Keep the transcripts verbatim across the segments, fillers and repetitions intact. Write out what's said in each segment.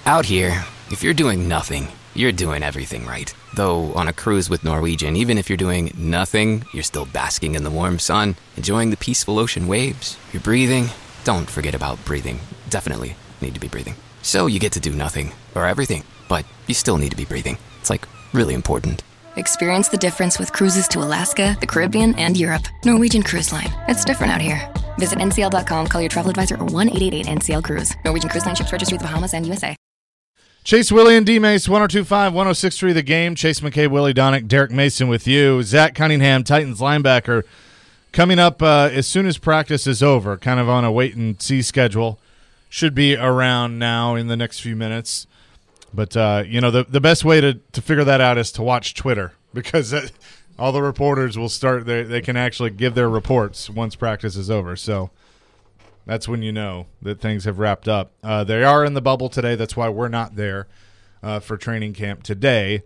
Out here, if you're doing nothing, you're doing everything right. Though on a cruise with Norwegian, even if you're doing nothing, you're still basking in the warm sun, enjoying the peaceful ocean waves. You're breathing. Don't forget about breathing. Definitely need to be breathing. So you get to do nothing, or everything, but you still need to be breathing. It's like really important. Experience the difference with cruises to Alaska, the Caribbean, and Europe. Norwegian Cruise Line. It's different out here. Visit N C L dot com, call your travel advisor, or one eight eight eight N C L Cruise. Norwegian Cruise Line ships registry the Bahamas and U S A. Chase, Willie, and D-Mace, one oh two point five, one oh six point three The Game. Chase McCabe, Willie Donick, Derek Mason with you. Zach Cunningham, Titans linebacker, coming up uh, as soon as practice is over, kind of on a wait-and-see schedule. Should be around now in the next few minutes. But, uh, you know, the the best way to, to figure that out is to watch Twitter, because that, all the reporters will start, they, they can actually give their reports once practice is over. So that's when you know that things have wrapped up. Uh, they are in the bubble today. That's why we're not there uh, for training camp today.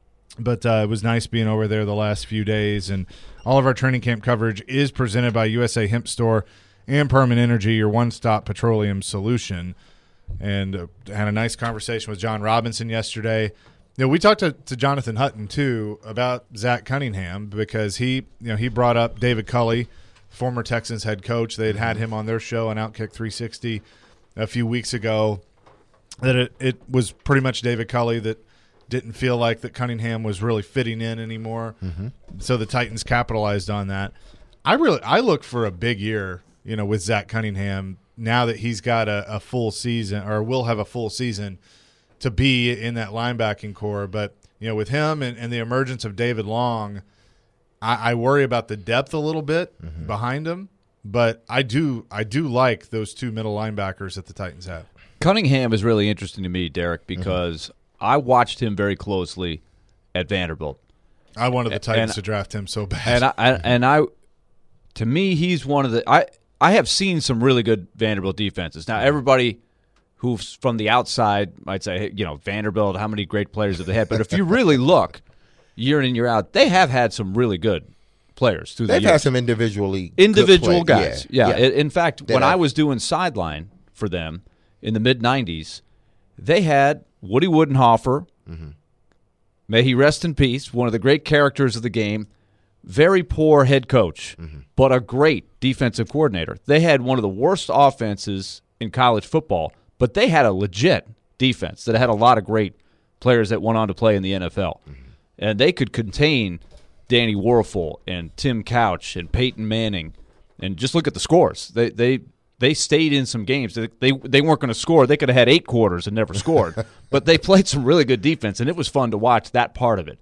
But uh, it was nice being over there the last few days. And all of our training camp coverage is presented by U S A Hemp Store and Permanent Energy, your one-stop petroleum solution. And uh, had a nice conversation with John Robinson yesterday. You know, we talked to, to Jonathan Hutton, too, about Zach Cunningham, because he, you know, he brought up David Culley, former Texans head coach. They had had him on their show on Outkick three sixty a few weeks ago, that it, it was pretty much David Culley that didn't feel like that Cunningham was really fitting in anymore. Mm-hmm. So the Titans capitalized on that. I really I look for a big year, you know, with Zach Cunningham now that he's got a, a full season, or will have a full season, to be in that linebacking core. But, you know, with him and, and the emergence of David Long, I, I worry about the depth a little bit mm-hmm. behind him, but I do I do like those two middle linebackers that the Titans have. Cunningham is really interesting to me, Derek, because mm-hmm. I watched him very closely at Vanderbilt. I wanted the Titans and, to draft him so bad. And I, I and I, to me, he's one of the I I have seen some really good Vanderbilt defenses. Now, everybody who's from the outside might say, hey, you know, Vanderbilt, how many great players have they had? But if you really look, year in and year out, they have had some really good players through the years. They've had some individually individual good guys. Yeah. Yeah. yeah. In fact, they when have. I was doing sideline for them in the mid nineties, they had Woody Woodenhofer, mm-hmm. may he rest in peace, one of the great characters of the game, very poor head coach, mm-hmm. but a great defensive coordinator. They had one of the worst offenses in college football, but they had a legit defense that had a lot of great players that went on to play in the N F L. Mm-hmm. And they could contain Danny Werfel and Tim Couch and Peyton Manning. And just look at the scores. They they they stayed in some games. They they, they weren't going to score. They could have had eight quarters and never scored. But they played some really good defense, and it was fun to watch that part of it.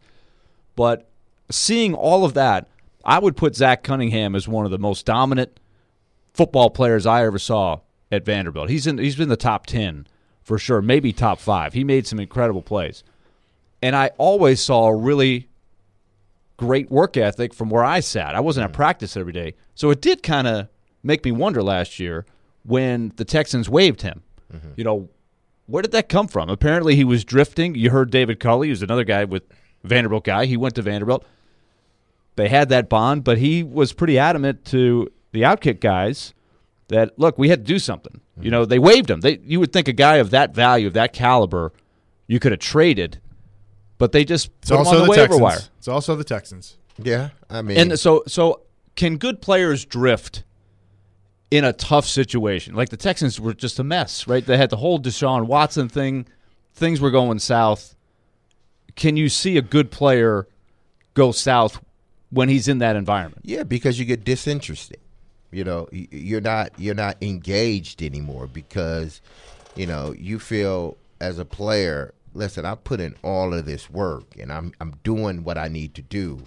But seeing all of that, I would put Zach Cunningham as one of the most dominant football players I ever saw at Vanderbilt. He's in he's been the top ten for sure, maybe top five. He made some incredible plays. And I always saw a really great work ethic from where I sat. I wasn't at practice every day. So it did kind of make me wonder last year when the Texans waived him. Mm-hmm. You know, where did that come from? Apparently he was drifting. You heard David Culley, who's another guy with Vanderbilt guy. He went to Vanderbilt. They had that bond, but he was pretty adamant to the Outkick guys that, look, we had to do something. Mm-hmm. You know, they waived him. They, you would think a guy of that value, of that caliber, you could have traded. But they just it's put also him on the, the waiver Texans. wire. It's also the Texans. Yeah, I mean, and so so can good players drift in a tough situation? Like the Texans were just a mess, right? They had the whole Deshaun Watson thing. Things were going south. Can you see a good player go south when he's in that environment? Yeah, because you get disinterested. You know, you're not you're not engaged anymore because, you know, you feel as a player, listen, I put in all of this work and I'm I'm doing what I need to do,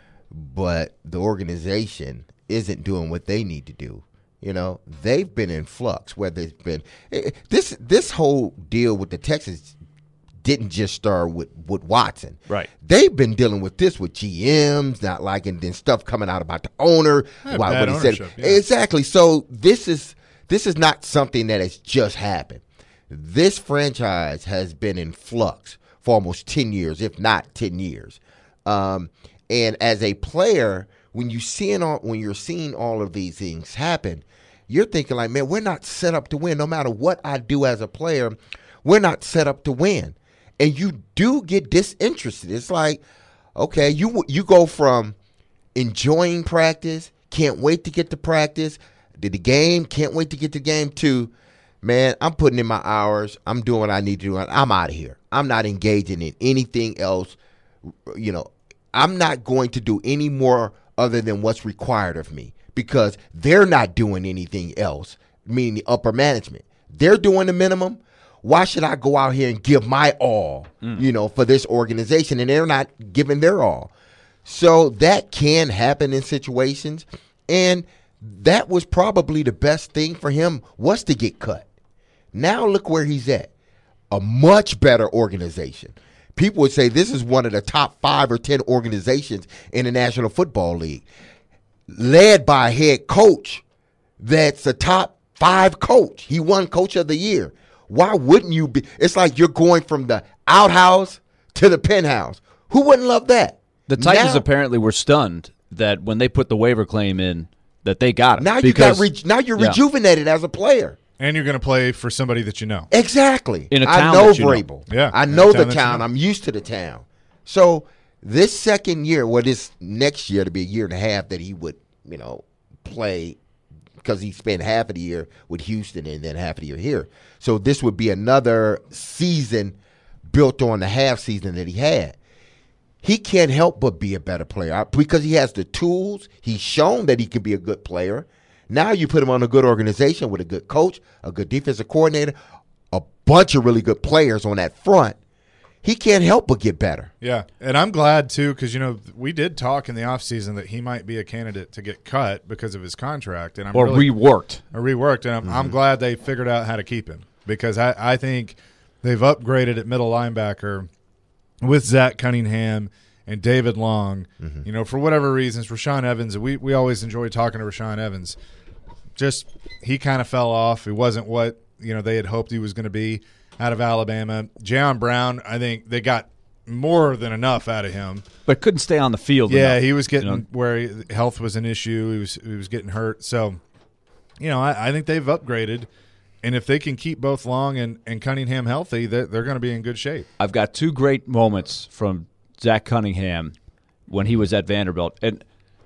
but the organization isn't doing what they need to do. You know, they've been in flux. Whether it's been this this whole deal with the Texans didn't just start with, with Watson. Right. They've been dealing with this with G Ms, not liking then stuff coming out about the owner. Yeah, why, bad what he said. ownership, yeah. Exactly. So this is this is not something that has just happened. This franchise has been in flux for almost ten years, if not ten years. Um, and as a player, when you seeing all, when you're seeing all of these things happen, you're thinking like, man, we're not set up to win. No matter what I do as a player, We're not set up to win. And you do get disinterested. It's like, okay, you you go from enjoying practice, can't wait to get to practice, to the game, can't wait to get to the game, to, man, I'm putting in my hours, I'm doing what I need to do, I'm out of here. I'm not engaging in anything else. You know, I'm not going to do any more other than what's required of me because they're not doing anything else, meaning the upper management. They're doing the minimum. Why should I go out here and give my all, mm. you know, for this organization? And they're not giving their all. So that can happen in situations. And that was probably the best thing for him was to get cut. Now look where he's at. A much better organization. People would say this is one of the top five or ten organizations in the National Football League, led by a head coach that's a top five coach. He won Coach of the Year. Why wouldn't you be? It's like you're going from the outhouse to the penthouse. Who wouldn't love that? The Titans now, apparently were stunned that when they put the waiver claim in, that they got it. Now because, you got re- now you're yeah. rejuvenated as a player. And you're going to play for somebody that you know. Exactly. In a I town know that you know. Vrabel. Yeah, I in know a town the that town. you know. I'm used to the town. So this second year, well, this next year to be a year and a half that he would, you know, play because he spent half of the year with Houston and then half of the year here. So this would be another season built on the half season that he had. He can't help but be a better player because he has the tools. He's shown that he can be a good player. Now you put him on a good organization with a good coach, a good defensive coordinator, a bunch of really good players on that front. He can't help but get better. Yeah, and I'm glad, too, because, you know, we did talk in the offseason that he might be a candidate to get cut because of his contract. And I'm or really, reworked. Or reworked, and I'm, mm-hmm. I'm glad they figured out how to keep him because I, I think they've upgraded at middle linebacker with Zach Cunningham and David Long. Mm-hmm. You know, for whatever reasons, Rashaan Evans, we, we always enjoy talking to Rashaan Evans. Just he kind of fell off. He wasn't what, you know, they had hoped he was going to be out of Alabama. Jayon Brown, I think they got more than enough out of him. But couldn't stay on the field Yeah, enough, he was getting you know? where he, health was an issue. He was he was getting hurt. So, you know, I, I think they've upgraded. And if they can keep both Long and, and Cunningham healthy, they're, they're going to be in good shape. I've got two great moments from Zach Cunningham when he was at Vanderbilt. And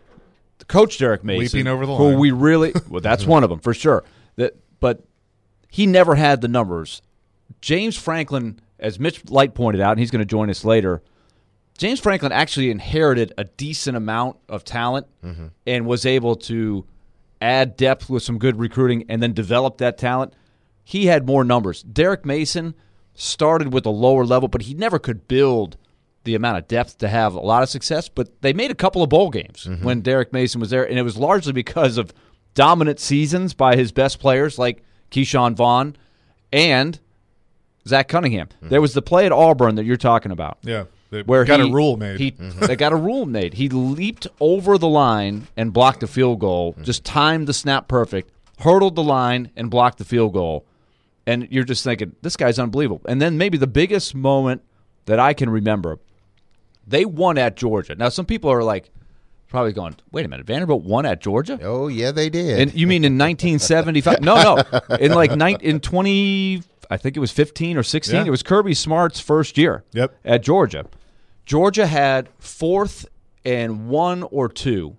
Coach Derek Mason, Leaping over the who line. we really – well, that's one of them for sure. That, but he never had the numbers. James Franklin, as Mitch Light pointed out, and he's going to join us later, James Franklin actually inherited a decent amount of talent mm-hmm. and was able to add depth with some good recruiting and then develop that talent. He had more numbers. Derek Mason started with a lower level, but he never could build the amount of depth to have a lot of success. But they made a couple of bowl games mm-hmm. when Derek Mason was there, and it was largely because of dominant seasons by his best players like Keyshawn Vaughn and Zach Cunningham. Mm-hmm. There was the play at Auburn that you're talking about. Yeah, they where got he, a rule made. He, mm-hmm. They got a rule made. He leaped over the line and blocked a field goal, mm-hmm. just timed the snap perfect, hurdled the line and blocked the field goal. And you're just thinking, this guy's unbelievable. And then maybe the biggest moment that I can remember, they won at Georgia. Now, some people are like, probably going, wait a minute, Vanderbilt won at Georgia? Oh, yeah, they did. And you mean in nineteen seventy-five? No, no. In like ni- in twenty, I think it was fifteen or sixteen. Yeah. It was Kirby Smart's first year yep. at Georgia. Georgia had fourth and one or two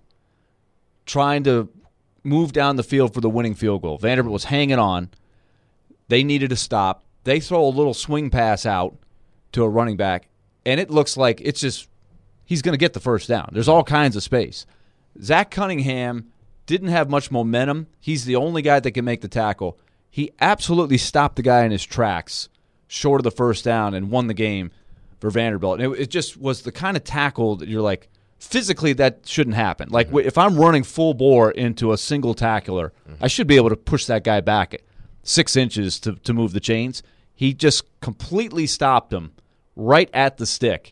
trying to move down the field for the winning field goal. Vanderbilt was hanging on. They needed to stop. They throw a little swing pass out to a running back, and it looks like it's just he's going to get the first down. There's all kinds of space. Zach Cunningham didn't have much momentum. He's the only guy that can make the tackle. He absolutely stopped the guy in his tracks short of the first down and won the game for Vanderbilt. And it, it just was the kind of tackle that you're like, physically that shouldn't happen. Like mm-hmm. if I'm running full bore into a single tackler, mm-hmm. I should be able to push that guy back six inches to, to move the chains. He just completely stopped him right at the stick,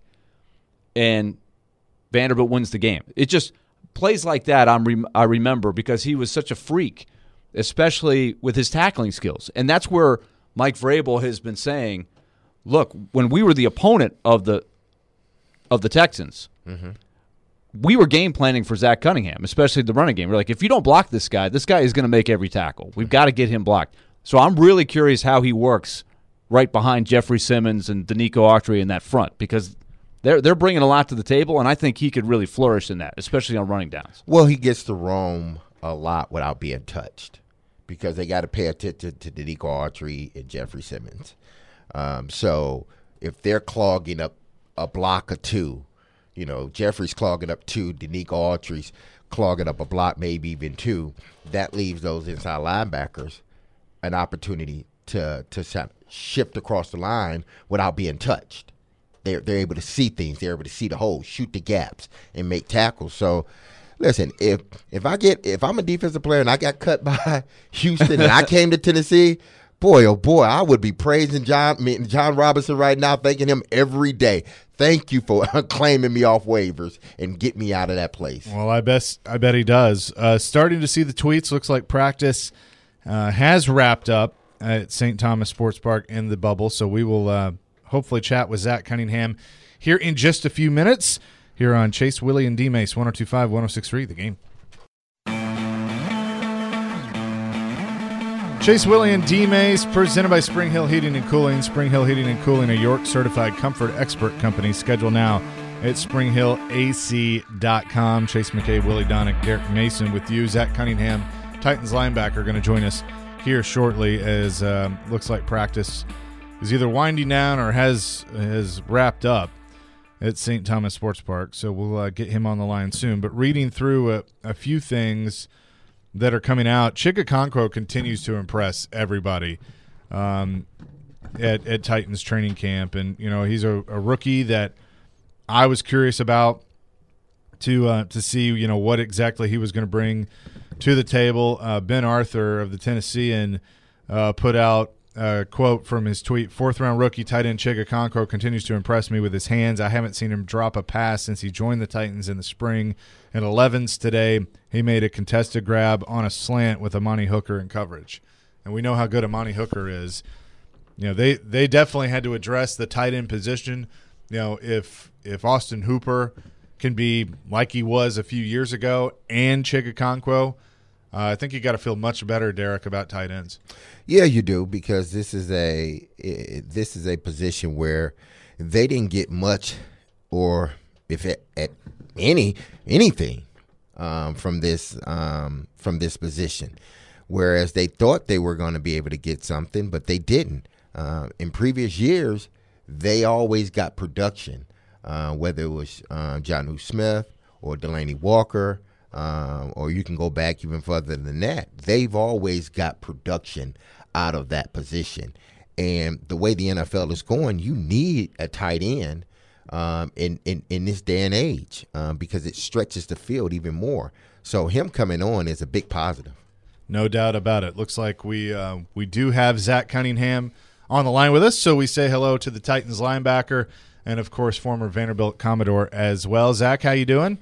and Vanderbilt wins the game. It just plays like that I'm re- I remember because he was such a freak, especially with his tackling skills. And that's where Mike Vrabel has been saying, look, when we were the opponent of the of the Texans, mm-hmm. we were game planning for Zach Cunningham, especially the running game. We're like, if you don't block this guy, this guy is going to make every tackle. We've got to get him blocked. So I'm really curious how he works right behind Jeffrey Simmons and Danico Autry in that front because they're they're bringing a lot to the table, and I think he could really flourish in that, especially on running downs. Well, he gets to roam a lot without being touched because they got to pay attention to Danico Autry and Jeffrey Simmons. Um, so if they're clogging up a block or two, you know, Jeffrey's clogging up two, Danico Autry's clogging up a block, maybe even two, that leaves those inside linebackers an opportunity to to shift across the line without being touched. They're, they're able to see things. They're able to see the holes, shoot the gaps, and make tackles. So, listen, if if I get if I'm a defensive player and I got cut by Houston and I came to Tennessee, boy, oh boy, I would be praising John I mean, John Robinson right now, thanking him every day. Thank you for claiming me off waivers and get me out of that place. Well, I bet I bet he does. Uh, starting to see the tweets. Looks like practice uh, has wrapped up at Saint Thomas Sports Park in the bubble. So we will uh, hopefully chat with Zach Cunningham here in just a few minutes here on Chase, Willie, and D-Mace, one oh two point five, one oh six point three, The Game. Chase, Willie, and D-Mace, presented by Spring Hill Heating and Cooling. Spring Hill Heating and Cooling, a York-certified comfort expert company. Schedule now at spring hill a c dot com. Chase McKay, Willie Donick, Derek Mason with you. Zach Cunningham, Titans linebacker, going to join us here shortly as uh, looks like practice is either winding down or has has wrapped up at Saint Thomas Sports Park. So we'll uh, get him on the line soon. But reading through a, a few things that are coming out, Chig Okonkwo continues to impress everybody um, at, at Titans training camp. And, you know, he's a, a rookie that I was curious about to uh, to see, you know, what exactly he was going to bring to the table. Uh, Ben Arthur of the Tennessean uh, put out a quote from his tweet: fourth-round rookie tight end Chig Okonkwo continues to impress me with his hands. I haven't seen him drop a pass since he joined the Titans in the spring. At elevens today, he made a contested grab on a slant with Amani Hooker in coverage. And we know how good Amani Hooker is. You know, they, they definitely had to address the tight end position. You know, if if Austin Hooper can be like he was a few years ago and Chig Okonkwo, uh, I think you got to feel much better, Derek, about tight ends. Yeah, you do, because this is a this is a position where they didn't get much, or if it, at any anything um, from this um, from this position. Whereas they thought they were going to be able to get something, but they didn't. Uh, in previous years, they always got production, uh, whether it was uh, Jonnu Smith or Delaney Walker, uh, or you can go back even further than that. They've always got production out of that position. And the way the N F L is going, you need a tight end um, in, in, in this day and age um, because it stretches the field even more. So him coming on is a big positive. No doubt about it. Looks like we uh, we do have Zach Cunningham on the line with us, so we say hello to the Titans linebacker and, of course, former Vanderbilt Commodore as well. Zach, how you doing?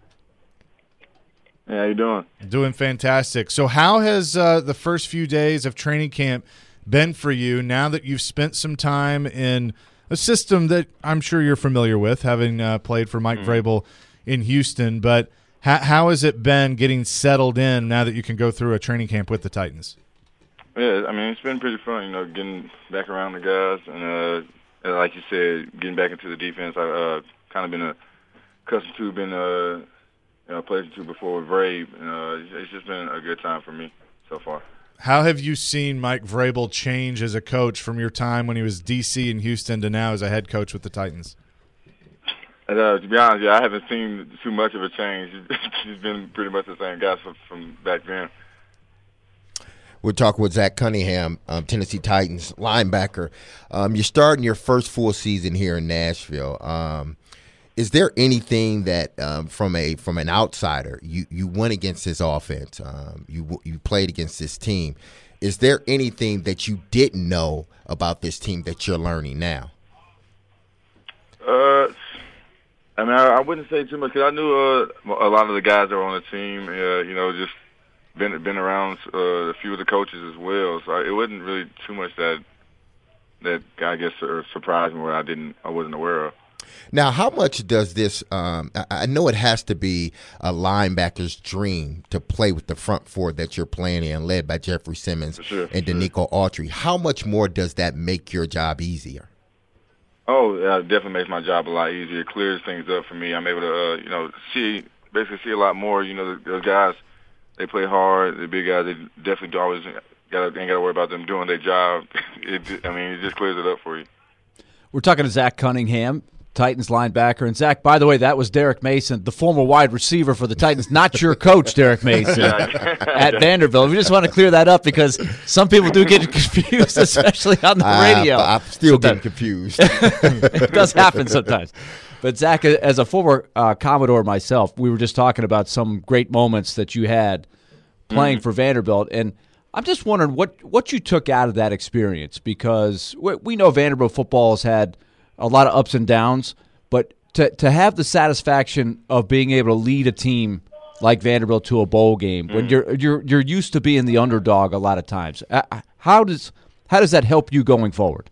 Hey, how you doing? Doing fantastic. So how has uh, the first few days of training camp been for you now that you've spent some time in a system that I'm sure you're familiar with, having uh, played for Mike mm-hmm. Vrabel in Houston, but how, how has it been getting settled in now that you can go through a training camp with the Titans? Yeah, I mean, it's been pretty fun, you know, getting back around the guys. And uh, like you said, getting back into the defense, I've uh, kind of been a, accustomed to, been uh, you know, played to before with Vrabel. And, uh, it's just been a good time for me so far. How have you seen Mike Vrabel change as a coach from your time when he was D C in Houston to now as a head coach with the Titans? And, uh, to be honest, yeah, I haven't seen too much of a change. He's been pretty much the same guy from, from back then. We're talking with Zach Cunningham, um, Tennessee Titans linebacker. Um, you're starting your first full season here in Nashville. Um, is there anything that, um, from a from an outsider, you, you went against this offense, um, you you played against this team. Is there anything that you didn't know about this team that you're learning now? Uh. I mean, I, I wouldn't say too much because I knew uh, a lot of the guys that were on the team. Uh, you know, just been been around uh, a few of the coaches as well. So it wasn't really too much that that I guess uh, surprised me where I didn't I wasn't aware of. Now, how much does this um, – I know it has to be a linebacker's dream to play with the front four that you're playing in, led by Jeffrey Simmons sure, and Danico Autry. How much more does that make your job easier? Oh, yeah, it definitely makes my job a lot easier. It clears things up for me. I'm able to, uh, you know, see basically see a lot more. You know, those guys, they play hard. The big guys, they definitely do always got ain't got to worry about them doing their job. It, I mean, it just clears it up for you. We're talking to Zach Cunningham, Titans linebacker. And, Zach, by the way, that was Derek Mason, the former wide receiver for the Titans, not your coach, Derek Mason, at Vanderbilt. We just want to clear that up because some people do get confused, especially on the radio. Uh, I'm still getting confused. It does happen sometimes. But, Zach, as a former uh, Commodore myself, we were just talking about some great moments that you had playing mm-hmm. for Vanderbilt. And I'm just wondering what, what you took out of that experience, because we, we know Vanderbilt football has had a lot of ups and downs, but to to have the satisfaction of being able to lead a team like Vanderbilt to a bowl game mm. when you're you're you're used to being the underdog a lot of times, how does how does that help you going forward?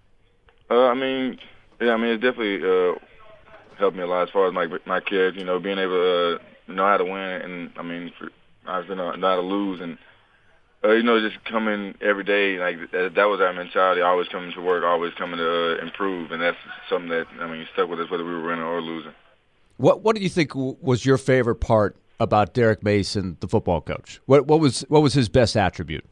Uh, I mean, yeah, I mean it definitely uh, helped me a lot as far as my my kids, you know, being able to uh, know how to win, and I mean, for, obviously know, know how to lose, and uh, you know, just coming every day, like that, that was our mentality. Always coming to work, always coming to uh, improve, and that's something that I mean stuck with us whether we were winning or losing. What What do you think was your favorite part about Derek Mason, the football coach? What What was What was his best attribute?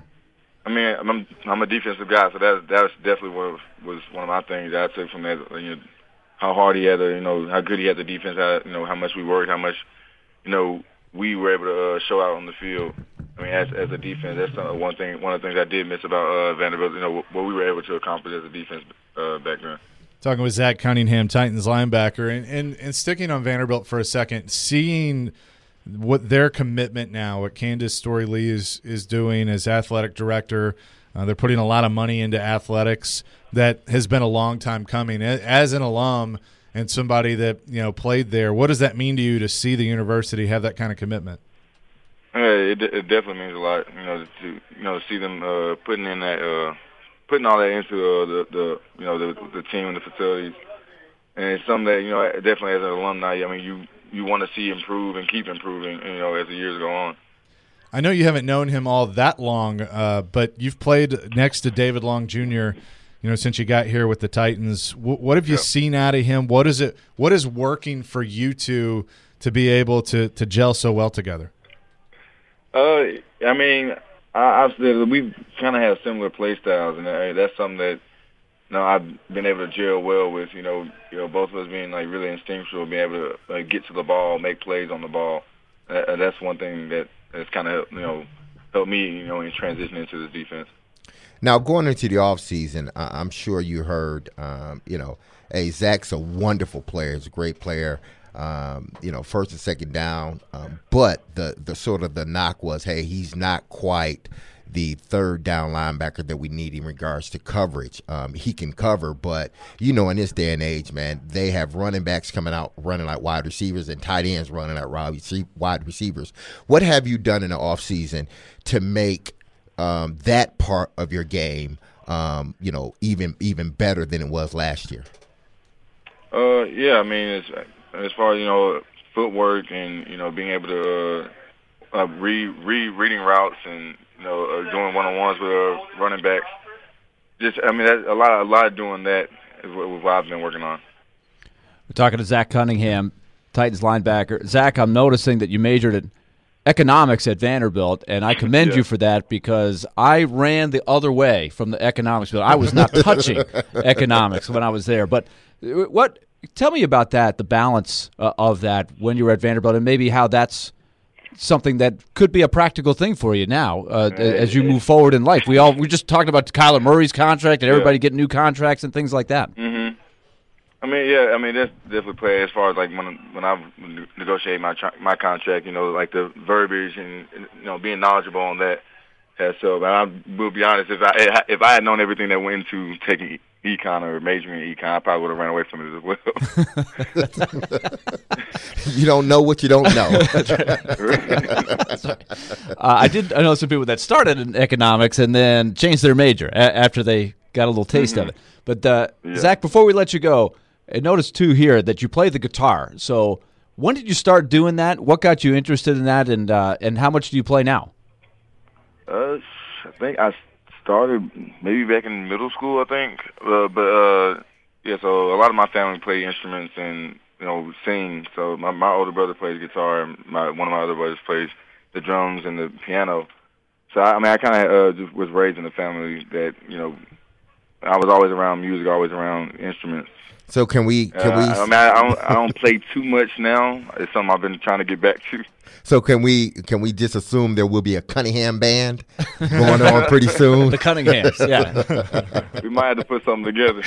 I mean, I'm I'm a defensive guy, so that that's definitely what was one of my things that I took from that. You know, how hard he had to, you know, how good he had the defense, how, you know, how much we worked, how much, you know, we were able to uh, show out on the field. I mean, as as a defense, that's uh, one thing. One of the things I did miss about uh, Vanderbilt, you know, what we were able to accomplish as a defense uh, back then. Talking with Zach Cunningham, Titans linebacker, and, and and sticking on Vanderbilt for a second, seeing what their commitment now, what Candace Story-Lee is is doing as athletic director. Uh, they're putting a lot of money into athletics. That has been a long time coming. As an alum and somebody that you know played there, what does that mean to you to see the university have that kind of commitment? Yeah, it, it definitely means a lot. You know, to you know see them uh, putting in that, uh, putting all that into uh, the, the you know the, the team and the facilities, and it's something that you know definitely as an alumni, I mean you you want to see improve and keep improving, you know, as the years go on. I know you haven't known him all that long, uh, but you've played next to David Long Junior You know, since you got here with the Titans. W- what have you yeah. seen out of him? What is it? What is working for you two to be able to to gel so well together? Uh, I mean, I, I've said we kind of have similar play styles, and uh, that's something that you know I've been able to gel well with. You know, you know, both of us being like really instinctual, being able to uh, get to the ball, make plays on the ball. Uh, that's one thing that has kind of you know helped me, you know, in transitioning into the defense. Now, going into the offseason, I'm sure you heard, um, you know, hey, Zach's a wonderful player. He's a great player. Um, you know, first and second down. Um, but the, the sort of the knock was, hey, he's not quite the third down linebacker that we need in regards to coverage. Um, he can cover, but, you know, in this day and age, man, they have running backs coming out running like wide receivers and tight ends running like wide receivers. What have you done in the offseason to make um, that part of your game, um, you know, even even better than it was last year? Uh, yeah, I mean, it's, as far as, you know, footwork and, you know, being able to uh, uh, read, read, reading routes and, you know, uh, doing one-on-ones with uh, running backs. Just, I mean, that's a lot, a lot of doing that is what, what I've been working on. We're talking to Zach Cunningham, Titans linebacker. Zach, I'm noticing that you majored in economics at Vanderbilt, and I commend yeah. you for that because I ran the other way from the economics field. I was not touching economics when I was there. But what? Tell me about that, the balance uh, of that when you were at Vanderbilt, and maybe how that's something that could be a practical thing for you now uh, as you move forward in life. We all we just talked about Kyler Murray's contract and everybody yeah. getting new contracts and things like that. Mm-hmm. I mean, yeah, I mean that's definitely play as far as like when when I negotiate my my contract, you know, like the verbiage and you know being knowledgeable on that. Has so, but I will be honest, if I if I had known everything that went into taking econ or majoring in econ, I probably would have ran away from it as well. You don't know what you don't know. That's right. That's right. Uh, I did. I know some people that started in economics and then changed their major a- after they got a little taste mm-hmm. of it. But uh, yeah. Zach, before we let you go, I noticed, too, here that you play the guitar. So when did you start doing that? What got you interested in that, and uh, and how much do you play now? Uh, I think I started maybe back in middle school, I think. Uh, but, uh, yeah, so a lot of my family play instruments and, you know, sing. So my, my older brother plays guitar, and my, one of my other brothers plays the drums and the piano. So, I, I mean, I kind of uh, just was raised in a family that, you know, I was always around music, always around instruments. So can we? Can uh, we? I mean, I don't, I don't play too much now. It's something I've been trying to get back to. So can we? Can we just assume there will be a Cunningham band going on pretty soon? The Cunninghams, yeah. We might have to put something together.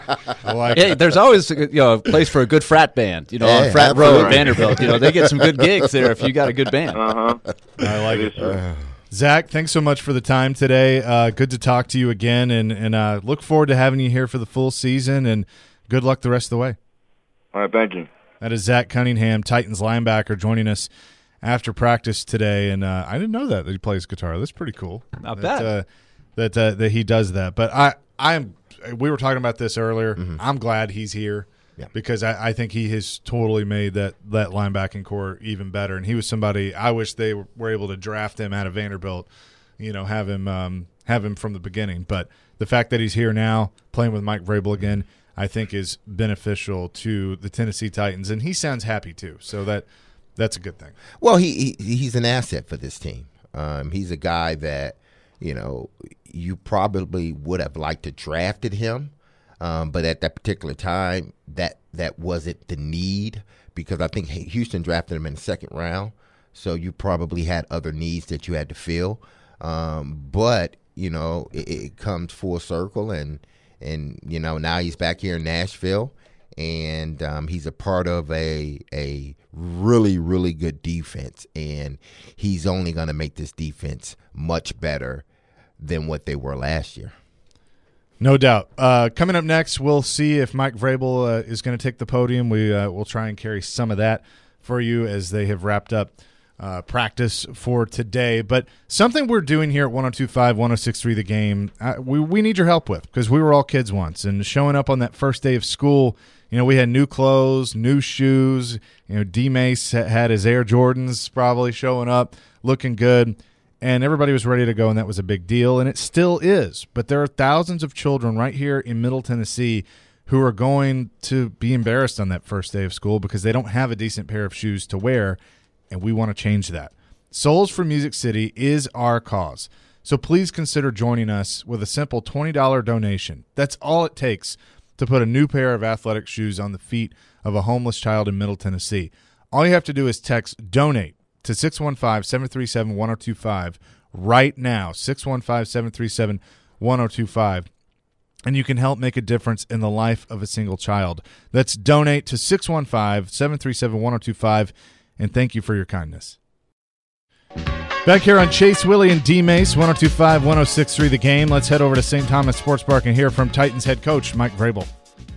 I like Hey, it. there's always you know a place for a good frat band. You know, Yeah, on Frat Row absolutely. at Vanderbilt. You know, they get some good gigs there if you got a good band. Uh huh. I like It it. is true. Zach, thanks so much for the time today. Uh, good to talk to you again, and and uh, look forward to having you here for the full season. And good luck the rest of the way. All right, thank you. That is Zach Cunningham, Titans linebacker, joining us after practice today. And uh, I didn't know that, that he plays guitar. That's pretty cool. Not that, bad. Uh, that uh, that he does that. But I I'm we were talking about this earlier. Mm-hmm. I'm glad he's here. Yeah. Because I, I think he has totally made that, that linebacking core even better. And he was somebody I wish they were, were able to draft him out of Vanderbilt, you know, have him um, have him from the beginning. But the fact that he's here now, playing with Mike Vrabel again, I think is beneficial to the Tennessee Titans. And he sounds happy too. So that that's a good thing. Well, he, he he's an asset for this team. Um, he's a guy that, you know, you probably would have liked to drafted him. Um, but at that particular time, that that wasn't the need, because I think Houston drafted him in the second round. So you probably had other needs that you had to fill. Um, but, you know, it, it comes full circle, and, and, you know, now he's back here in Nashville, and um, he's a part of a a really, really good defense. And he's only going to make this defense much better than what they were last year. No doubt. Uh, coming up next, we'll see if Mike Vrabel uh, is going to take the podium. We uh, will try and carry some of that for you as they have wrapped up uh, practice for today. But something we're doing here at one oh two point five, one oh six point three The Game, uh, we, we need your help with, because we were all kids once. And showing up on that first day of school, you know, we had new clothes, new shoes. You know, D-Mace had his Air Jordans probably showing up, looking good. And everybody was ready to go, and that was a big deal, and it still is. But there are thousands of children right here in Middle Tennessee who are going to be embarrassed on that first day of school because they don't have a decent pair of shoes to wear, and we want to change that. Souls for Music City is our cause. So please consider joining us with a simple twenty dollars donation. That's all it takes to put a new pair of athletic shoes on the feet of a homeless child in Middle Tennessee. All you have to do is text DONATE to six one five, seven three seven, one oh two five right now, six one five, seven three seven, one oh two five, and you can help make a difference in the life of a single child. That's donate to six one five, seven three seven, one oh two five, and thank you for your kindness. Back here on Chase, Willie, and D-Mace, one oh two point five, one oh six point three The Game. Let's head over to Saint Thomas Sports Park and hear from Titans head coach Mike Vrabel.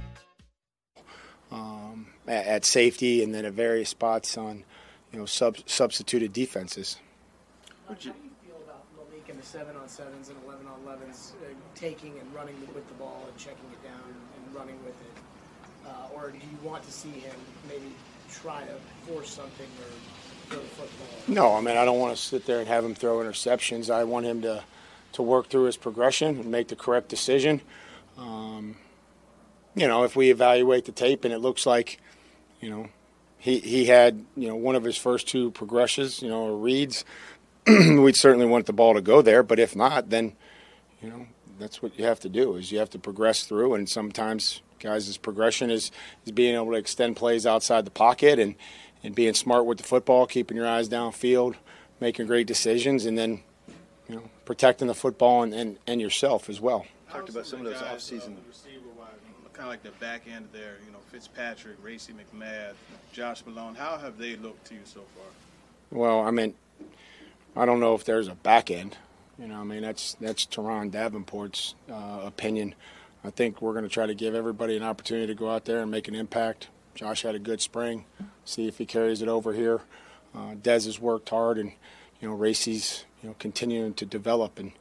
Um, at, at safety, and then at various spots on you know, sub, substituted defenses. How do you feel about Malik in the seven on sevens and eleven on elevens, uh, taking and running with the ball and checking it down and running with it? Uh, or do you want to see him maybe try to force something or throw the football? No, I mean, I don't want to sit there and have him throw interceptions. I want him to, to work through his progression and make the correct decision. Um, you know, if we evaluate the tape and it looks like, you know, He he had, you know, one of his first two progressions, you know, or reads. We'd certainly want the ball to go there, but if not, then, you know, that's what you have to do, is you have to progress through. And sometimes, guys' progression is, is being able to extend plays outside the pocket and, and being smart with the football, keeping your eyes downfield, making great decisions, and then, you know, protecting the football and, and, and yourself as well. Talked about some of those off-season kind of like the back end there, you know, Fitzpatrick, Racey McMath, Josh Malone. How have they looked to you so far? Well, I mean, I don't know if there's a back end. You know, I mean, that's that's Teron Davenport's uh, opinion. I think we're going to try to give everybody an opportunity to go out there and make an impact. Josh had a good spring. See if he carries it over here. Uh, Dez has worked hard, and, you know, Racey's, you know, continuing to develop, and,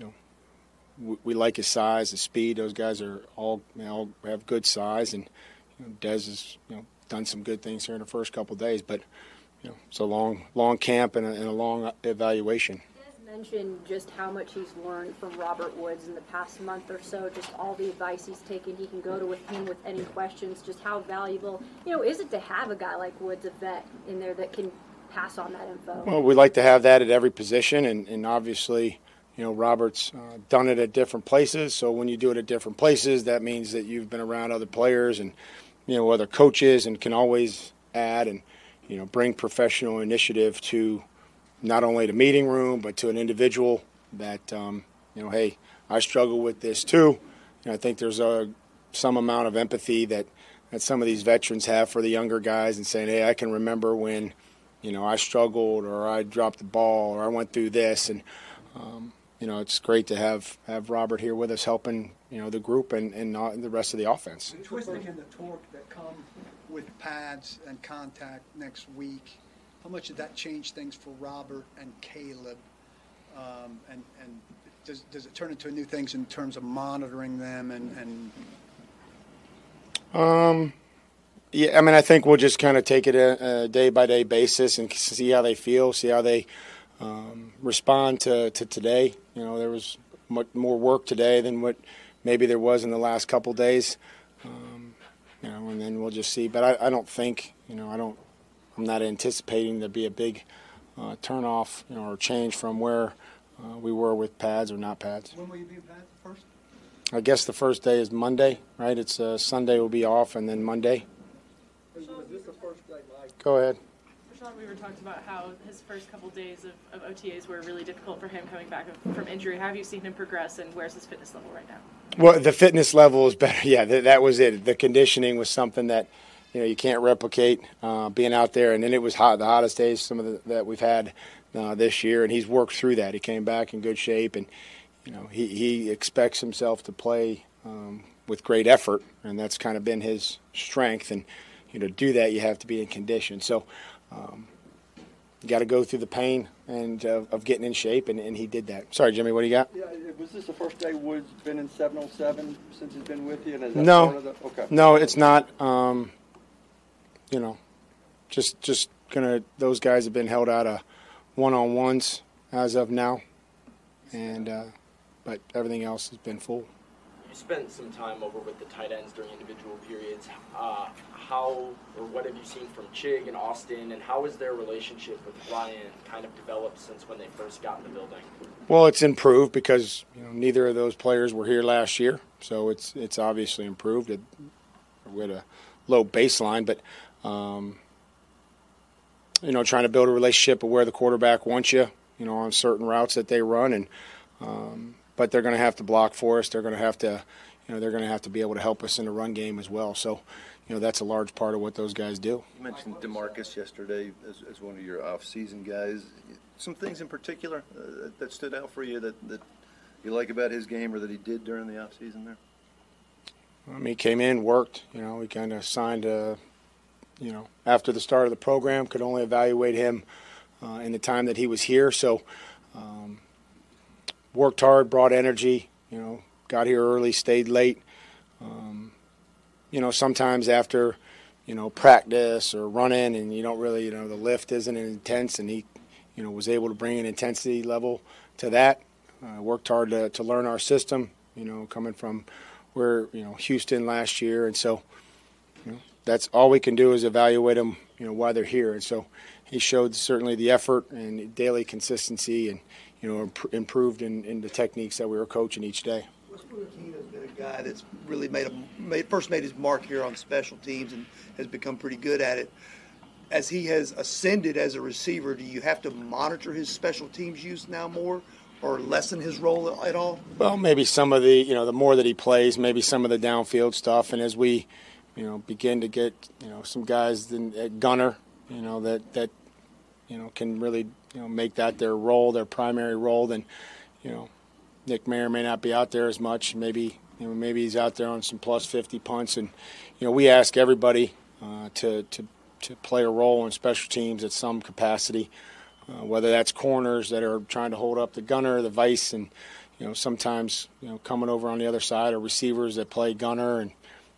we like his size, his speed. Those guys are all, you know, have good size, and, you know, Dez has you know done some good things here in the first couple of days, but you know it's a long long camp and a, and a long evaluation. Mentioned just how much he's learned from Robert Woods in the past month or so, just all the advice he's taken. He can go to with him with any questions. Just how valuable, you know, is it to have a guy like Woods, a vet, in there that can pass on that info? Well, we like to have that at every position, and, and obviously, you know, Robert's uh, done it at different places. So when you do it at different places, that means that you've been around other players and, you know, other coaches, and can always add and, you know, bring professional initiative to not only the meeting room, but to an individual that, um, you know, hey, I struggle with this too. And I think there's a, some amount of empathy that, that some of these veterans have for the younger guys, and saying, hey, I can remember when, you know, I struggled, or I dropped the ball, or I went through this. And, um, you know, it's great to have, have Robert here with us helping, you know, the group and, and uh, the rest of the offense. The twisting and the torque that come with pads and contact next week, how much did that change things for Robert and Caleb? Um, and and does, does it turn into new things in terms of monitoring them? And, and um, yeah, I mean, I think we'll just kind of take it a, a day-by-day basis and see how they feel, see how they um, respond to, to today. You know, there was much more work today than what maybe there was in the last couple days. Um, you know, and then we'll just see. But I, I don't think, you know, I don't, I'm not anticipating there be a big uh, turn-off, you know, or change from where uh, we were with pads or not pads. When will you be in pads first? I guess the first day is Monday, right? It's uh, Sunday will be off, and then Monday. Was this the first day, Mike? Go ahead. Sean, we were talking about how his first couple days of, of O T As were really difficult for him coming back from injury. How have you seen him progress, and where's his fitness level right now? Well, the fitness level is better. Yeah, th- that was it. The conditioning was something that, you know, you can't replicate uh, being out there. And then it was hot, the hottest days some of the, that we've had uh, this year, and he's worked through that. He came back in good shape, and you know he, he expects himself to play um, with great effort, and that's kind of been his strength. And you know, to do that, you have to be in condition. So um, you got to go through the pain and uh, of getting in shape, and, and he did that. Sorry, Jimmy, what do you got? Yeah, was this the first day Woods been in seven oh seven since he's been with you? And is that no, part of the, okay. no, it's not. Um, you know, just just gonna. Those guys have been held out of one-on-ones as of now, and uh, but everything else has been full. You spent some time over with the tight ends during individual periods. Uh, how or what have you seen from Chig and Austin, and how has their relationship with Ryan kind of developed since when they first got in the building? Well, it's improved because you know neither of those players were here last year, so it's it's obviously improved. It, we had a low baseline, but. Um, you know, trying to build a relationship of where the quarterback wants you, you know, on certain routes that they run, and um, but they're going to have to block for us. They're going to have to, you know, they're going to have to be able to help us in the run game as well. So, you know, that's a large part of what those guys do. You mentioned DeMarcus yesterday as, as one of your off-season guys. Some things in particular uh, that stood out for you that, that you like about his game or that he did during the off-season there? I mean, he came in, worked. You know, we kind of signed a. You know, after the start of the program, could only evaluate him uh, in the time that he was here. So, um, worked hard, brought energy. You know, got here early, stayed late. Um, you know, sometimes after, you know, practice or running, and you don't really, you know, the lift isn't intense, and he, you know, was able to bring an intensity level to that. Uh, worked hard to, to learn our system. You know, coming from where you know Houston last year, and so. You know, that's all we can do is evaluate them, you know, while they're here. And so he showed certainly the effort and daily consistency, and you know, imp- improved in, in the techniques that we were coaching each day. Wes Wilentino has been a guy that's really made a made, first made his mark here on special teams and has become pretty good at it. As he has ascended as a receiver, do you have to monitor his special teams use now more, or lessen his role at all? Well, maybe some of the, you know, the more that he plays, maybe some of the downfield stuff, and as we. You know, begin to get, you know, some guys in, at gunner, you know, that, that, you know, can really, you know, make that their role, their primary role. Then, you know, Nick may or may not be out there as much. Maybe, you know, maybe he's out there on some plus fifty punts. And, you know, we ask everybody uh, to, to, to play a role in special teams at some capacity, uh, whether that's corners that are trying to hold up the gunner, the vice, and, you know, sometimes, you know, coming over on the other side, or receivers that play gunner, and,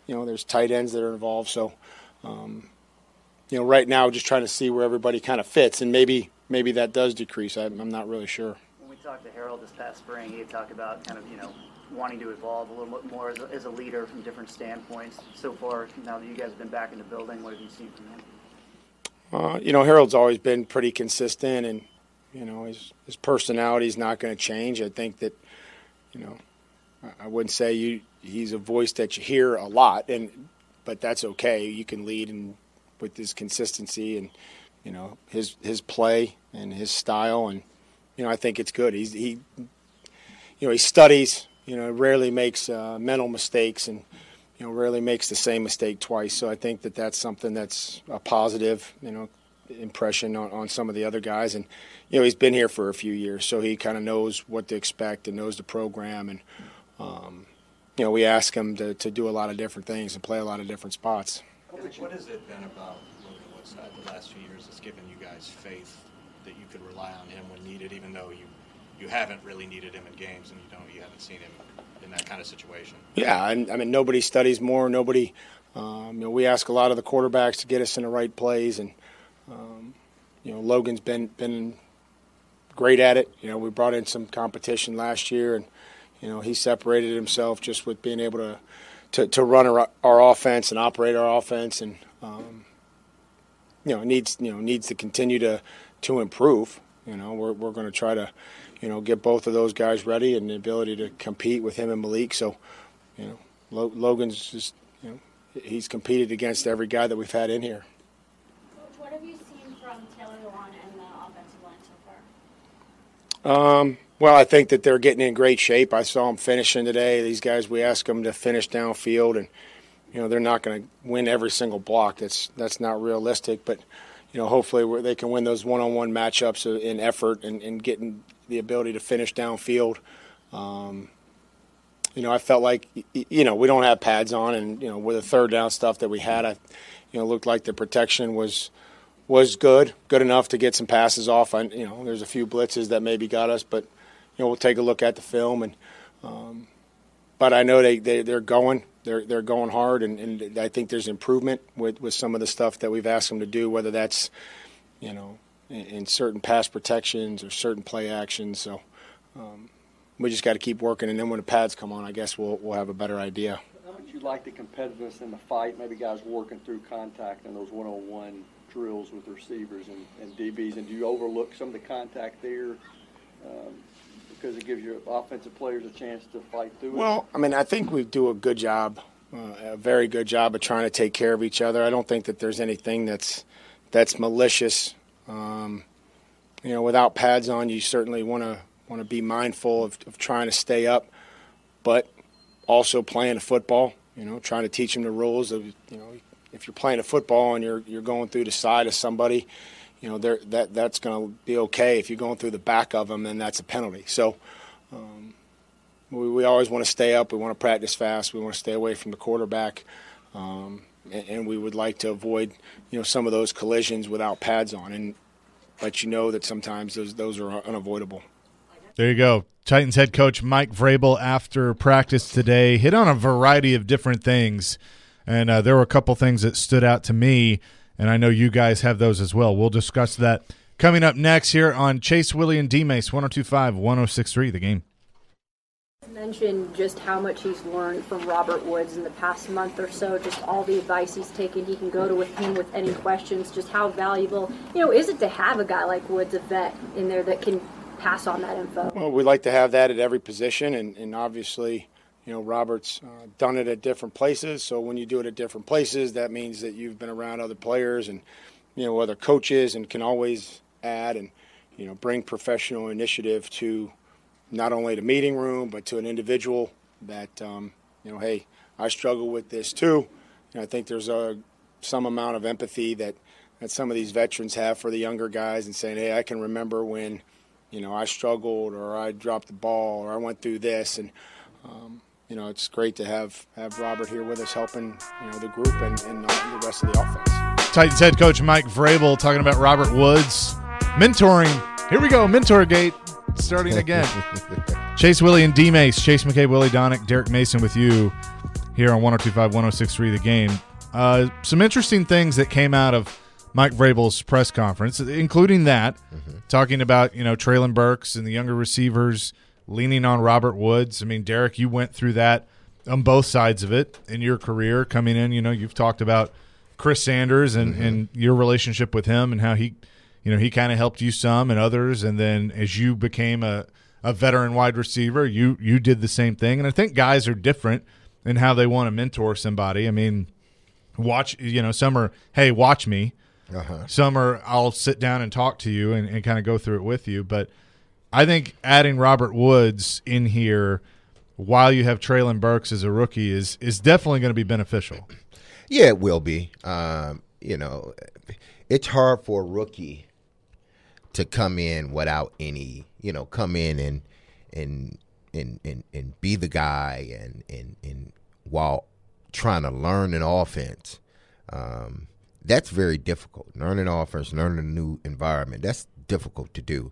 you know, there's tight ends that are involved. So, um, you know, right now, just trying to see where everybody kind of fits, and maybe maybe that does decrease. I'm, I'm not really sure. When we talked to Harold this past spring, he had talked about kind of, you know, wanting to evolve a little bit more as a, as a leader from different standpoints. So far, now that you guys have been back in the building, what have you seen from him? Uh, you know, Harold's always been pretty consistent, and, you know, his, his personality is not going to change. I think that, you know, I wouldn't say you he's a voice that you hear a lot, and but that's okay. You can lead and with his consistency and, you know, his his play and his style, and, you know, I think it's good. He's he, you know, he studies. You know, rarely makes uh, mental mistakes, and, you know, rarely makes the same mistake twice. So I think that that's something that's a positive, you know, impression on, on some of the other guys. And, you know, he's been here for a few years, so he kind of knows what to expect and knows the program. And, um, you know, we ask him to, to do a lot of different things and play a lot of different spots. What has it been about Logan Woodside the last few years that's given you guys faith that you could rely on him when needed, even though you you haven't really needed him in games and you don't you haven't seen him in that kind of situation? Yeah, and I mean, nobody studies more. Nobody, um, you know, we ask a lot of the quarterbacks to get us in the right plays, and um, you know, Logan's been been great at it. You know, we brought in some competition last year, and, you know, he separated himself just with being able to to, to run our, our offense and operate our offense, and um, you know, needs you know needs to continue to to improve. You know, we're we're going to try to, you know, get both of those guys ready and the ability to compete with him and Malik. So, you know, Lo- Logan's just, you know, he's competed against every guy that we've had in here. Coach, what have you seen from Taylor Lewan and the offensive line so far? Um, well, I think that they're getting in great shape. I saw them finishing today. These guys, we ask them to finish downfield, and, you know, they're not going to win every single block. That's that's not realistic, but, you know, hopefully they can win those one-on-one matchups in effort and, and getting the ability to finish downfield. Um, you know, I felt like, you know, we don't have pads on, and, you know, with the third down stuff that we had, I, you know, looked like the protection was was good, good enough to get some passes off. I, you know, there's a few blitzes that maybe got us, but, you know, we'll take a look at the film, and um, but I know they, they they're going. They're they're going hard, and, and I think there's improvement with, with some of the stuff that we've asked them to do, whether that's, you know, in, in certain pass protections or certain play actions. So um, we just got to keep working, and then when the pads come on, I guess we'll we'll have a better idea. How much you like the competitiveness in the fight? Maybe guys working through contact and those one-on-one drills with receivers and, and D Bs, and do you overlook some of the contact there um, because it gives your offensive players a chance to fight through it? Well, I mean, I think we do a good job, uh, a very good job of trying to take care of each other. I don't think that there's anything that's that's malicious. Um, you know, without pads on, you certainly want to want to be mindful of, of trying to stay up, but also playing football. You know, trying to teach them the rules of, you know, if you're playing a football and you're you're going through the side of somebody, you know, that that's going to be okay. If you're going through the back of them, then that's a penalty. So um, we, we always want to stay up. We want to practice fast. We want to stay away from the quarterback, um, and, and we would like to avoid, you know, some of those collisions without pads on, and let you know that sometimes those those are unavoidable. There you go. Titans head coach Mike Vrabel after practice today hit on a variety of different things, and uh, there were a couple things that stood out to me, and I know you guys have those as well. We'll discuss that coming up next here on Chase, Willie, and D-Mace, one oh two point five, one oh six point three, The Game. Mentioned just how much he's learned from Robert Woods in the past month or so, just all the advice he's taken. He can go to with him with any questions, just how valuable, you know, is it to have a guy like Woods, a vet, in there that can pass on that info? Well, we like to have that at every position, and, and obviously, you know, Robert's uh, done it at different places. So when you do it at different places, that means that you've been around other players and, you know, other coaches, and can always add and, you know, bring professional initiative to not only the meeting room, but to an individual that, um, you know, hey, I struggle with this too. And I think there's a, some amount of empathy that, that some of these veterans have for the younger guys, and saying, hey, I can remember when, you know, I struggled, or I dropped the ball, or I went through this. And, um, you know, it's great to have, have Robert here with us helping, you know, the group and, and the rest of the offense. Titans head coach Mike Vrabel talking about Robert Woods. Mentoring. Here we go, Mentor Gate starting again. Chase, Willie, and D-Mace. Chase McKay, Willie Donick, Derek Mason with you here on one oh two point five, one oh six point three The Game. Uh, some interesting things that came out of Mike Vrabel's press conference, including that, mm-hmm. talking about, you know, Treylon Burks and the younger receivers leaning on Robert Woods. I mean, Derek, you went through that on both sides of it in your career coming in. You know, you've talked about Chris Sanders and, mm-hmm. and your relationship with him and how he, you know, he kind of helped you some and others. And then as you became a, a veteran wide receiver, you you did the same thing. And I think guys are different in how they want to mentor somebody. I mean, watch, you know, some are, hey, watch me. Uh-huh. Some are, I'll sit down and talk to you and, and kind of go through it with you. But I think adding Robert Woods in here while you have Treylon Burks as a rookie is is definitely going to be beneficial. Yeah, it will be. Um, you know, it's hard for a rookie to come in without any, you know, come in and and and and, and be the guy and, and and while trying to learn an offense. Um, that's very difficult. Learning offense, learning a new environment, that's difficult to do.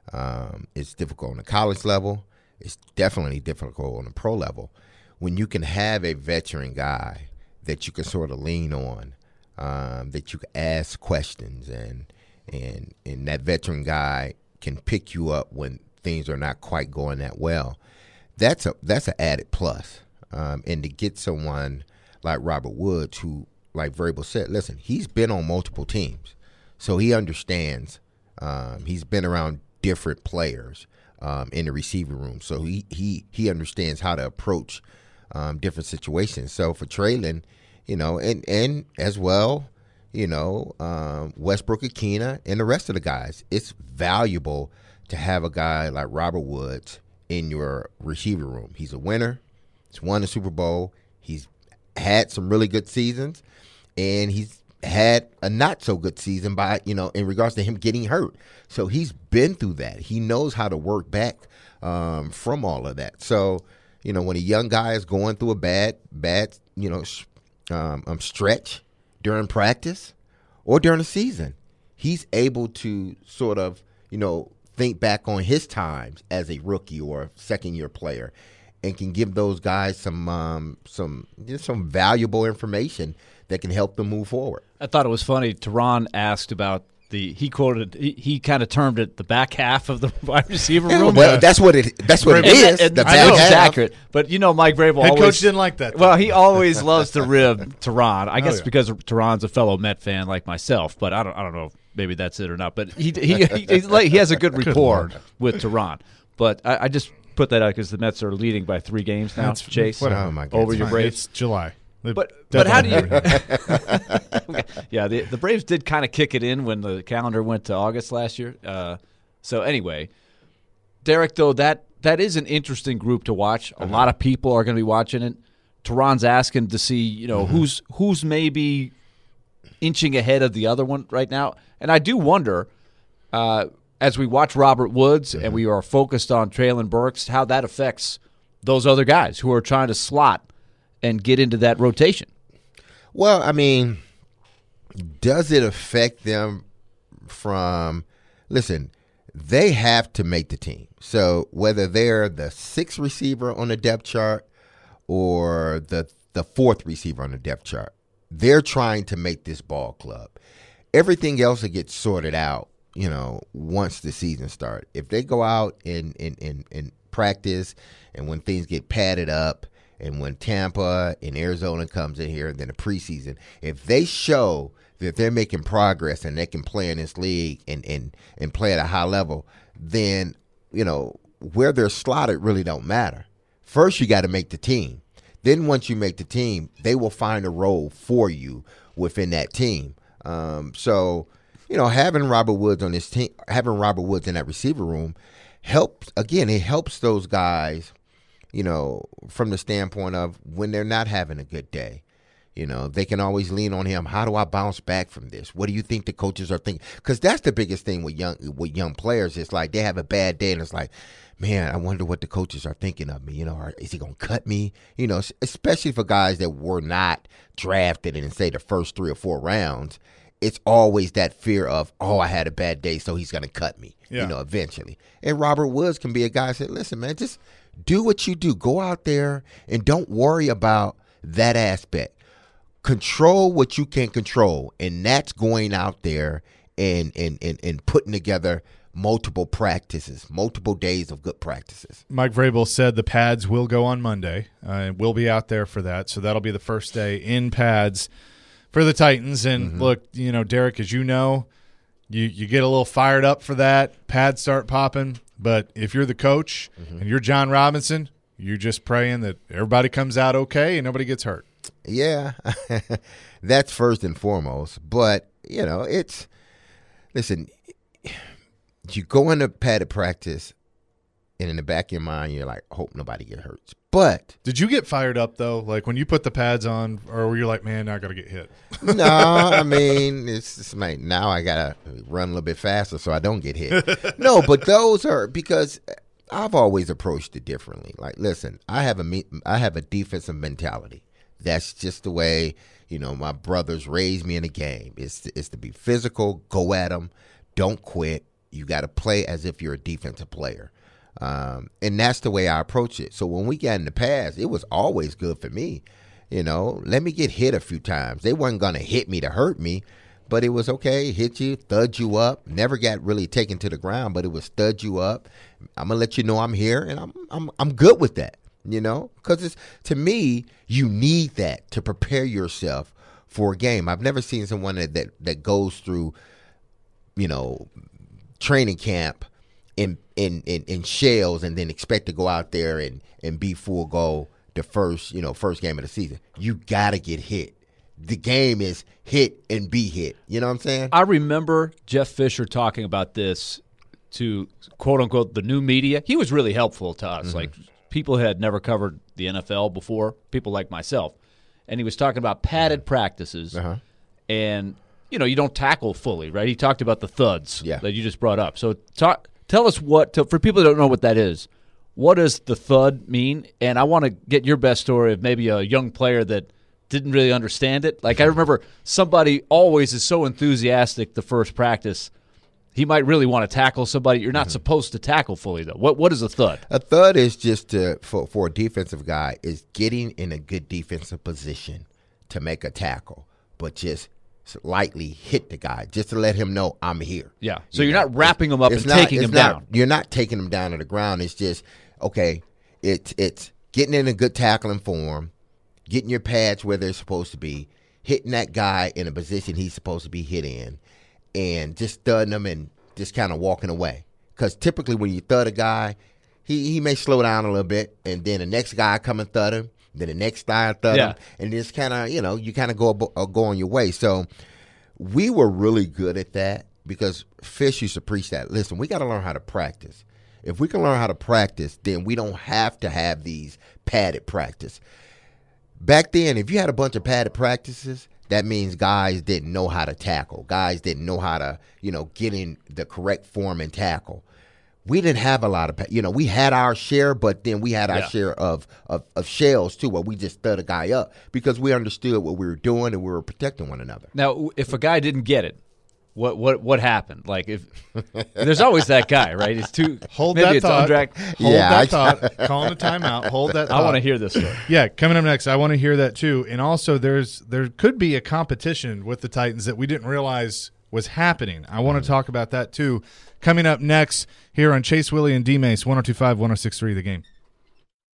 Um, it's difficult on the college level. It's definitely difficult on the pro level. When you can have a veteran guy that you can sort of lean on, um, that you can ask questions, and and and that veteran guy can pick you up when things are not quite going that well. That's a that's an added plus. Um, and to get someone like Robert Woods, who, like Vrabel said, listen, he's been on multiple teams, so he understands. Um, he's been around different players um, in the receiving room, so he he he understands how to approach um, different situations. So for Treylon, you know, and and as well, you know, um, Westbrook-Ikhine and the rest of the guys, it's valuable to have a guy like Robert Woods in your receiver room. He's a winner. He's won the Super Bowl. He's had some really good seasons, and he's had a not so good season by, you know, in regards to him getting hurt. So he's been through that. He knows how to work back um, from all of that. So, you know, when a young guy is going through a bad, bad, you know, um, um, stretch during practice or during the season, he's able to sort of, you know, think back on his times as a rookie or second-year player, and can give those guys some um, some just some valuable information that can help them move forward. I thought it was funny. Teron asked about the he quoted he, he kind of termed it the back half of the wide receiver room. Yeah, well, that's what it that's what it is. And, the I know back it's half. accurate, but you know Mike Vrabel Head always coach didn't like that, though. Well, he always loves to rib Teron. I guess yeah. because Teron's a fellow Met fan like myself, but I don't I don't know if maybe that's it or not. But he he he, he's like, he has a good rapport with Teron. But I, I just put that out because the Mets are leading by three games now. That's, Chase, whatever. Oh my God, over your Fine. Braves. It's July. They But but how do you? definitely yeah, the the Braves did kind of kick it in when the calendar went to August last year. Uh, so anyway, Derek, though that that is an interesting group to watch. A Uh-huh. lot of people are going to be watching it. Teron's asking to see, you know, Mm-hmm. who's who's maybe inching ahead of the other one right now. And I do wonder, uh, as we watch Robert Woods Mm-hmm. and we are focused on Treylon Burks, how that affects those other guys who are trying to slot and get into that rotation. Well, I mean, does it affect them from – listen, they have to make the team. So whether they're the sixth receiver on the depth chart or the the fourth receiver on the depth chart, they're trying to make this ball club. Everything else will get sorted out, you know, once the season starts. If they go out and, and, and, and practice, and when things get padded up, and when Tampa and Arizona comes in here, and then the preseason, if they show that they're making progress and they can play in this league and, and, and play at a high level, then, you know, where they're slotted really don't matter. First, you got to make the team. Then once you make the team, they will find a role for you within that team. Um, so, you know, having Robert Woods on this team, having Robert Woods in that receiver room helps, again, it helps those guys, you know, from the standpoint of when they're not having a good day. You know, they can always lean on him. How do I bounce back from this? What do you think the coaches are thinking? Because that's the biggest thing with young with young players. It's like they have a bad day, and it's like, man, I wonder what the coaches are thinking of me. You know, or is he going to cut me? You know, especially for guys that were not drafted in, say, the first three or four rounds. It's always that fear of, oh, I had a bad day, so he's going to cut me, Yeah. you know, eventually. And Robert Woods can be a guy that said, listen, man, just do what you do. Go out there and don't worry about that aspect. Control what you can control, and that's going out there and and, and, and putting together multiple practices, multiple days of good practices. Mike Vrabel said the pads will go on Monday. Uh, we'll be out there for that, so that'll be the first day in pads for the Titans. And Mm-hmm. look, you know, Derek, as you know, you, you get a little fired up for that. Pads start popping. But if you're the coach Mm-hmm. and you're John Robinson, you're just praying that everybody comes out okay and nobody gets hurt. Yeah, that's first and foremost. But, you know, it's – listen, you go into padded practice, and in the back of your mind, you're like, hope nobody get hurt. But did you get fired up, though? Like when you put the pads on, or were you like, man, now I got to get hit? no, I mean, it's, it's like now I got to run a little bit faster so I don't get hit. No, but those are – because I've always approached it differently. Like, listen, I have a me- I have a defensive mentality. That's just the way, you know, my brothers raised me in the game. It's to, it's to be physical, go at them, don't quit. You got to play as if you're a defensive player. Um, and that's the way I approach it. So when we got in the past, it was always good for me. You know, let me get hit a few times. They weren't going to hit me to hurt me, but it was okay. Hit you, thud you up. Never got really taken to the ground, but it was thud you up. I'm going to let you know I'm here, and I'm I'm I'm good with that. You know, because it's, to me, you need that to prepare yourself for a game. I've never seen someone that, that, that goes through, you know, training camp in, in, in, in shells and then expect to go out there and, and be full go the first, you know, first game of the season. You got to get hit. The game is hit and be hit. You know what I'm saying? I remember Jeff Fisher talking about this to, quote, unquote, the new media. He was really helpful to us. Mm-hmm. Like, people had never covered the N F L before, people like myself. And he was talking about padded practices. Uh-huh. And, you know, you don't tackle fully, right? He talked about the thuds yeah. that you just brought up. So talk, tell us what, to, for people that don't know what that is, what does the thud mean? And I want to get your best story of maybe a young player that didn't really understand it. Like, I remember somebody always is so enthusiastic the first practice, he might really want to tackle somebody. You're not mm-hmm. supposed to tackle fully, though. What What is a thud? A thud is just to, for, for a defensive guy is getting in a good defensive position to make a tackle, but just lightly hit the guy just to let him know I'm here. Yeah, so you you're know? not wrapping him up it's and not, taking him not, down. You're not taking him down to the ground. It's just, okay, it's, it's getting in a good tackling form, getting your pads where they're supposed to be, hitting that guy in a position he's supposed to be hit in, and just thudding him and just kind of walking away. Because typically when you thud a guy, he, he may slow down a little bit, and then the next guy come and thud him, then the next guy thud yeah. him, and just kind of, you know, you kind of go, uh, go on your way. So we were really good at that because Fish used to preach that. Listen, we got to learn how to practice. If we can learn how to practice, then we don't have to have these padded practice. Back then, if you had a bunch of padded practices, that means guys didn't know how to tackle. Guys didn't know how to, you know, get in the correct form and tackle. We didn't have a lot of, you know, we had our share, but then we had our yeah. share of, of, of shells, too, where we just stud a guy up because we understood what we were doing and we were protecting one another. Now, if a guy didn't get it, what what what happened? Like, if there's always that guy, right? It's too hold maybe that it's thought. Undra- Hold yeah, that I, thought. Calling a timeout. Hold that. Thought. I want to hear this story. Yeah, coming up next, I want to hear that too. And also, there's there could be a competition with the Titans that we didn't realize was happening. I want to talk about that too. Coming up next here on Chase Willie and D Mace, one oh two point five, one oh six point three The Game.